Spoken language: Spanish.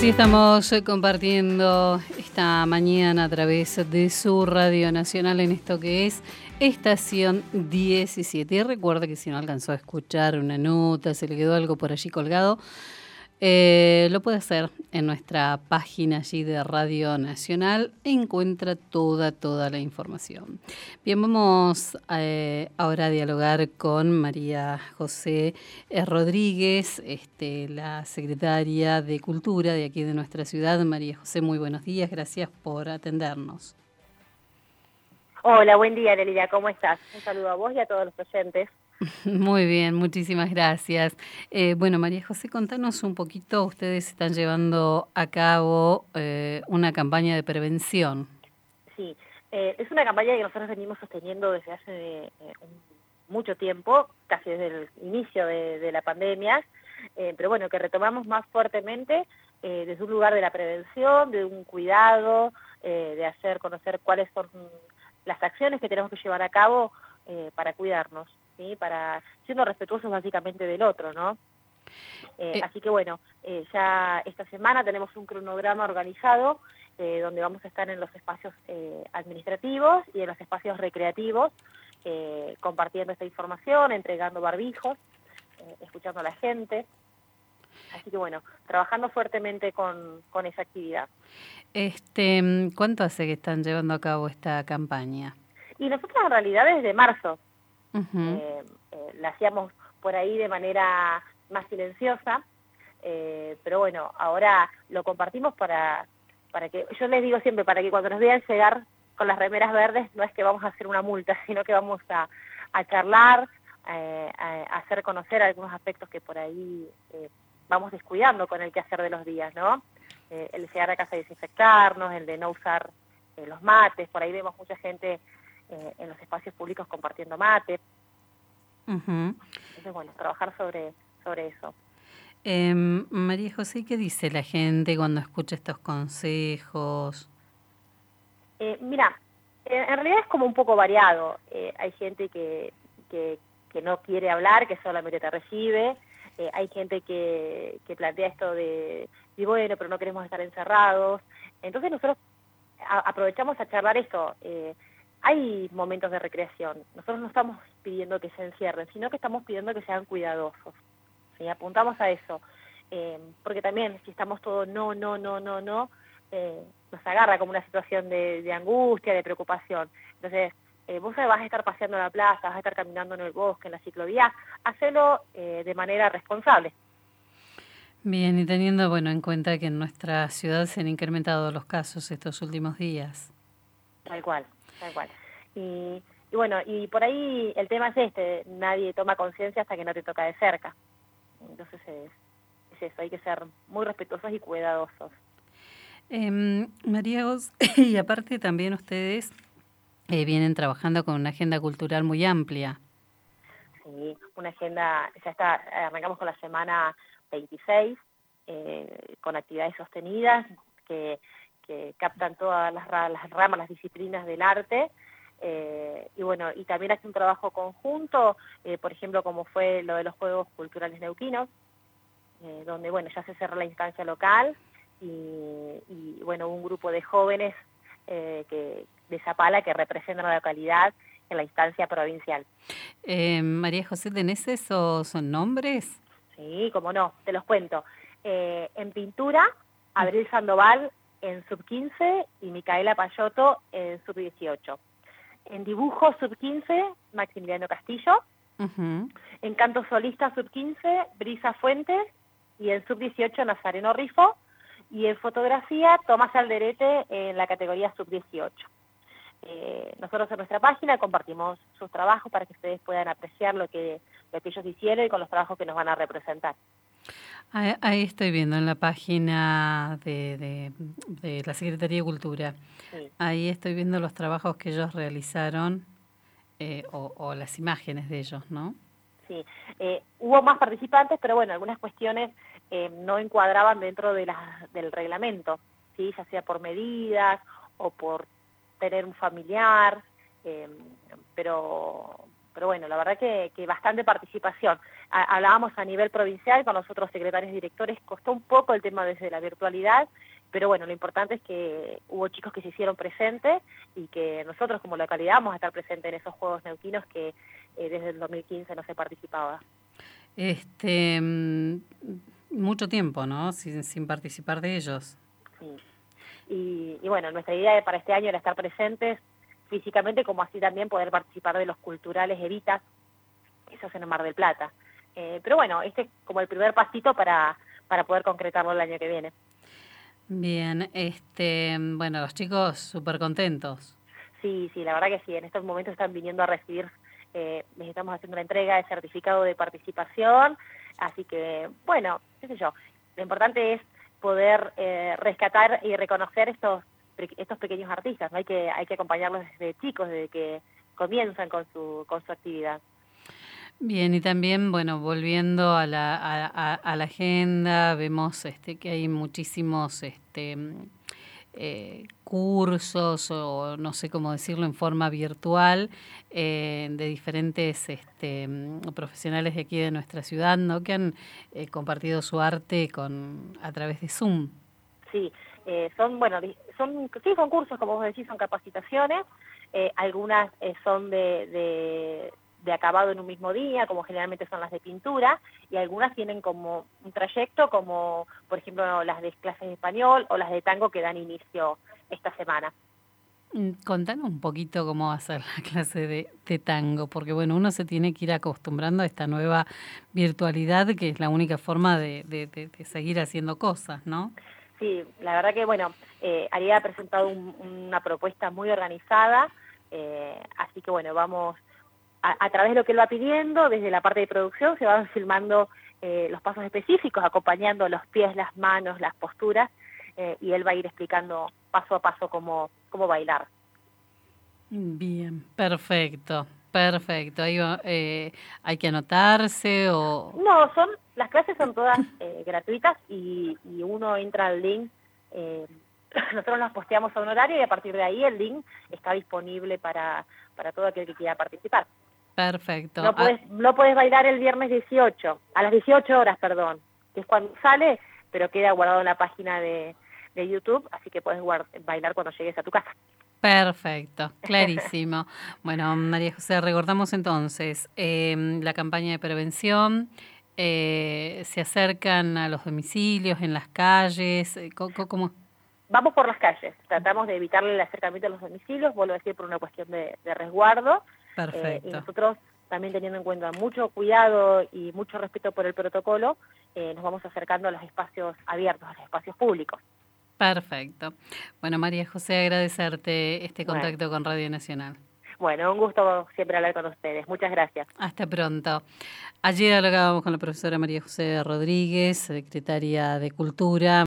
Así estamos compartiendo esta mañana a través de su Radio Nacional en esto que es Estación 17. Y recuerda que si no alcanzó a escuchar una nota, se le quedó algo por allí colgado, lo puede hacer en nuestra página allí de Radio Nacional. Encuentra toda la información. Bien, vamos ahora a dialogar con María José Rodríguez, la secretaria de Cultura de aquí de nuestra ciudad. María José, muy buenos días, gracias por atendernos. Hola, buen día, Nelida, ¿cómo estás? Un saludo a vos y a todos los oyentes. Muy bien, muchísimas gracias. Bueno, María José, contanos un poquito, ustedes están llevando a cabo una campaña de prevención. Sí, es una campaña que nosotros venimos sosteniendo desde hace mucho tiempo, casi desde el inicio de la pandemia, pero bueno, que retomamos más fuertemente desde un lugar de la prevención, de un cuidado, de hacer conocer cuáles son las acciones que tenemos que llevar a cabo para cuidarnos, ¿sí? Para siendo respetuosos básicamente del otro, ¿no? Así que bueno, ya esta semana tenemos un cronograma organizado donde vamos a estar en los espacios administrativos y en los espacios recreativos compartiendo esta información, entregando barbijos, escuchando a la gente. Así que bueno, trabajando fuertemente con esa actividad. ¿Cuánto hace que están llevando a cabo esta campaña? Y nosotros en realidad desde marzo Uh-huh. la hacíamos por ahí de manera más silenciosa, pero bueno, ahora lo compartimos para que, yo les digo siempre, para que cuando nos vean llegar con las remeras verdes, no es que vamos a hacer una multa, sino que vamos a charlar, a hacer conocer algunos aspectos que por ahí vamos descuidando con el quehacer de los días, ¿no? El de llegar a casa y desinfectarnos, el de no usar los mates, por ahí vemos mucha gente en los espacios públicos compartiendo mate. Uh-huh. Entonces, bueno, trabajar sobre eso. María José, ¿qué dice la gente cuando escucha estos consejos? Mira, en realidad es como un poco variado. Hay gente que no quiere hablar, que solamente te recibe. Hay gente que plantea esto de, y bueno, pero no queremos estar encerrados. Entonces nosotros aprovechamos a charlar esto. Hay momentos de recreación. Nosotros no estamos pidiendo que se encierren, sino que estamos pidiendo que sean cuidadosos. ¿Sí? Apuntamos a eso. Porque también, si estamos todos no, nos agarra como una situación de angustia, de preocupación. Entonces, vos vas a estar paseando en la plaza, vas a estar caminando en el bosque, en la ciclovía, hacelo de manera responsable. Bien, y teniendo en cuenta que en nuestra ciudad se han incrementado los casos estos últimos días. Tal cual. Y bueno, y por ahí el tema es nadie toma conciencia hasta que no te toca de cerca. Entonces es eso, hay que ser muy respetuosos y cuidadosos. María José, y aparte también ustedes vienen trabajando con una agenda cultural muy amplia. Sí, una agenda, arrancamos con la semana 26, con actividades sostenidas que captan todas las ramas, las disciplinas del arte, y bueno, y también hace un trabajo conjunto, por ejemplo, como fue lo de los Juegos Culturales Neuquinos, donde bueno, ya se cerró la instancia local, y bueno, un grupo de jóvenes de Zapala que representan a la localidad en la instancia provincial. María José, ¿tenés esos nombres? Sí, cómo no, te los cuento. En pintura, Abril Sandoval en sub-15 y Micaela Payotto en sub-18. En dibujo sub-15, Maximiliano Castillo. Uh-huh. En canto solista sub-15, Brisa Fuentes. Y en sub-18, Nazareno Rifo. Y en fotografía, Tomás Alderete en la categoría sub-18. Nosotros en nuestra página compartimos sus trabajos para que ustedes puedan apreciar lo que ellos hicieron y con los trabajos que nos van a representar. Ahí estoy viendo en la página de la Secretaría de Cultura. Sí. Ahí estoy viendo los trabajos que ellos realizaron o las imágenes de ellos, ¿no? Sí, hubo más participantes, pero bueno, algunas cuestiones no encuadraban dentro del reglamento, ¿sí? Ya sea por medidas o por tener un familiar, pero bueno, la verdad que bastante participación. hablábamos a nivel provincial con los otros secretarios y directores, costó un poco el tema desde la virtualidad, pero bueno, lo importante es que hubo chicos que se hicieron presentes y que nosotros como localidad vamos a estar presentes en esos Juegos Neuquinos que desde el 2015 no se participaba. Mucho tiempo, ¿no? Sin participar de ellos. Sí. Y bueno, nuestra idea para este año era estar presentes físicamente, como así también poder participar de los culturales Evitas, que se hacen en Mar del Plata. Pero bueno, este es como el primer pasito para poder concretarlo el año que viene. Bien, bueno, los chicos súper contentos. Sí, la verdad que sí, en estos momentos están viniendo a recibir, les estamos haciendo una entrega de certificado de participación, así que, bueno, qué sé yo, lo importante es poder rescatar y reconocer estos pequeños artistas, ¿no? Hay que acompañarlos desde chicos, desde que comienzan con su actividad. Bien, y también, bueno, volviendo a la agenda, vemos que hay muchísimos cursos, o no sé cómo decirlo, en forma virtual, de diferentes profesionales de aquí de nuestra ciudad, ¿no? Que han compartido su arte a través de Zoom. Sí, son cursos, como vos decís, son capacitaciones, algunas son de acabado en un mismo día, como generalmente son las de pintura, y algunas tienen como un trayecto, como por ejemplo las de clases de español o las de tango que dan inicio esta semana. Contanos un poquito cómo va a ser la clase de tango, porque bueno, uno se tiene que ir acostumbrando a esta nueva virtualidad, que es la única forma de seguir haciendo cosas, ¿no? Sí, la verdad que bueno, Ariel ha presentado una propuesta muy organizada, así que bueno, vamos a través de lo que él va pidiendo, desde la parte de producción se van filmando los pasos específicos, acompañando los pies, las manos, las posturas, y él va a ir explicando paso a paso cómo bailar. Bien, perfecto. Ahí hay que anotarse o... No, las clases son todas gratuitas y uno entra al link, nosotros las posteamos a un horario y a partir de ahí el link está disponible para todo aquel que quiera participar. Perfecto. No podés bailar el viernes 18, a las 18 horas, perdón, que es cuando sale, pero queda guardado en la página de YouTube, así que podés bailar cuando llegues a tu casa. Perfecto, clarísimo. Bueno, María José, recordamos entonces la campaña de prevención, se acercan a los domicilios, en las calles, ¿cómo? Vamos por las calles, tratamos de evitarle el acercamiento a los domicilios, vuelvo a decir, por una cuestión de resguardo. Perfecto. Y nosotros, también teniendo en cuenta mucho cuidado y mucho respeto por el protocolo, nos vamos acercando a los espacios abiertos, a los espacios públicos. Perfecto. Bueno, María José, agradecerte este contacto con Radio Nacional. Bueno, un gusto siempre hablar con ustedes. Muchas gracias. Hasta pronto. Ayer hablábamos con la profesora María José Rodríguez, secretaria de Cultura.